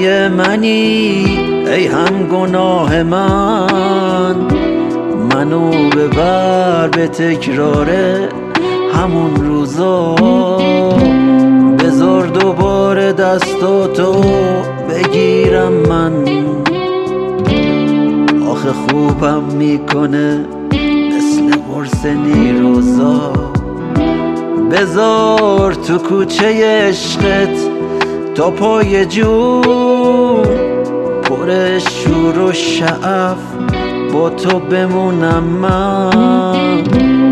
جای منی ای هم گناه من، منو ببر به تکرار همون روزا، بذار دوباره دستاتو بگیرم من. آخه خوبم میکنه مثل قرص نیروزا، بذار تو کوچه عشقت تا پای جون پر شور و شعف با تو بمونم من،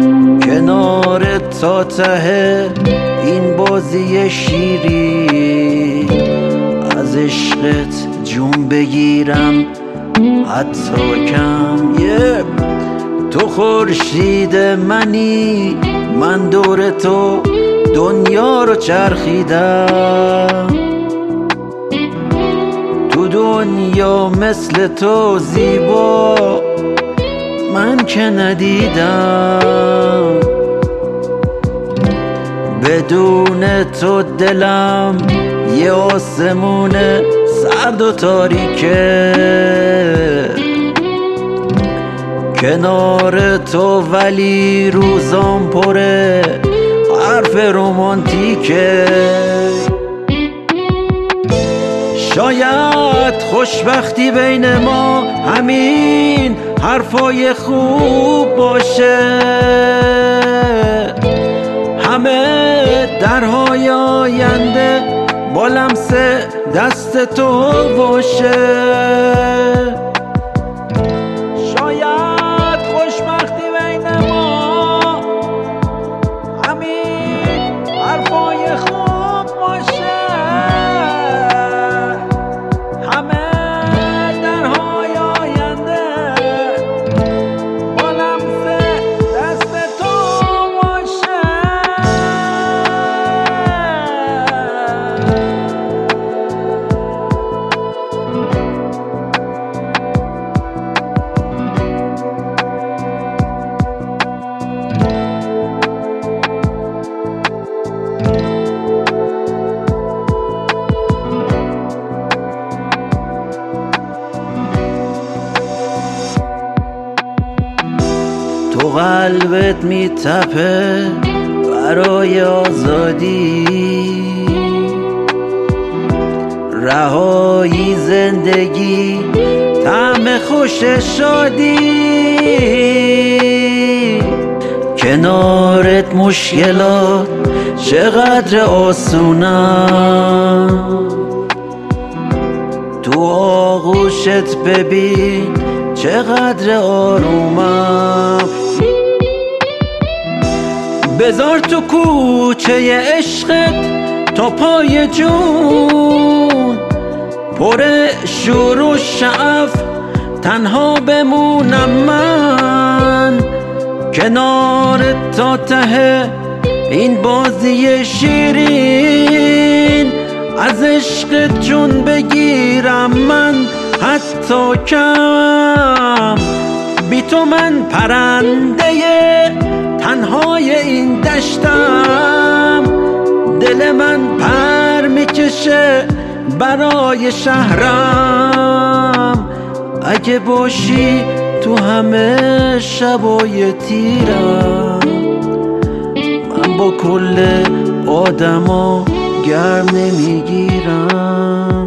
کنارت تا ته این بازی شیری، از عشقت جون بگیرم حتی کم. تو خورشید منی، من دور تو دنیا رو چرخیدم، تو دنیا مثل تو زیبا من که ندیدم، بدون تو دلم یه آسمون سرد و تاریکه، کنار تو ولی روزام پره حرف رومانتیکه. شاید خوشبختی بین ما همین حرفای خوب باشه، همه درهای آینده با لمس دست تو باشه. شاید خوشبختی بین ما همین حرفای خوب باشه، همه درهای آینده با لمس دست تو باشه. تو قلبت میتپه برای آزادی، رهایی زندگی طعم خوش شادی، کنارت مشکلات چقدر آسونم، تو آغوشت ببین چقدر آرومم، بذار تو کوچه عشقت تا پای جون پر شور و شعف تنها بمونم من، کنارت تا ته این بازی شیرین، از عشقت جون بگیرم من حتی کم. بی تو من پرنده تنهای این دشتم، دل من پر میکشه برای شهرم، اگه باشی تو همه شبای تیرم، من با کل آدما گرم نمیگیرم.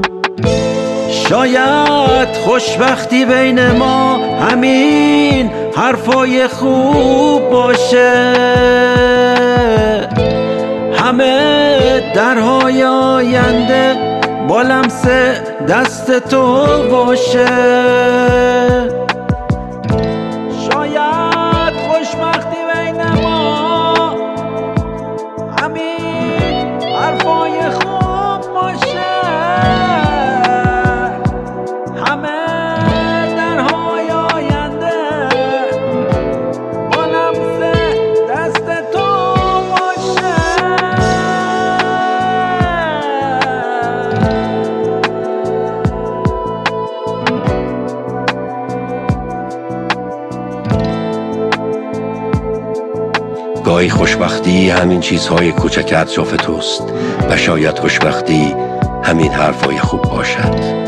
شاید خوشبختی بین ما همین حرفای خوب باشه، همه درهای آینده با لمس دست تو باشه. شاید خوشبختی بین ما همین حرفای خوب باشه، همه درهای آینده با لمس دست تو باشه. گاهی خوشبختی همین چیزهای کوچک اطراف توست و شاید خوشبختی همین حرفای خوب باشد.